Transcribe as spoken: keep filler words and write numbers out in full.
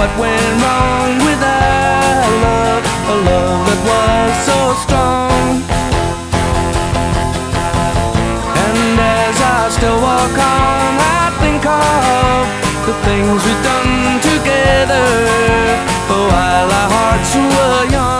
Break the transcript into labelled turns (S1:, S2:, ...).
S1: what went wrong with our love, a love that was so strong. And as I still walk on, I think of the things we've done together while our hearts were young.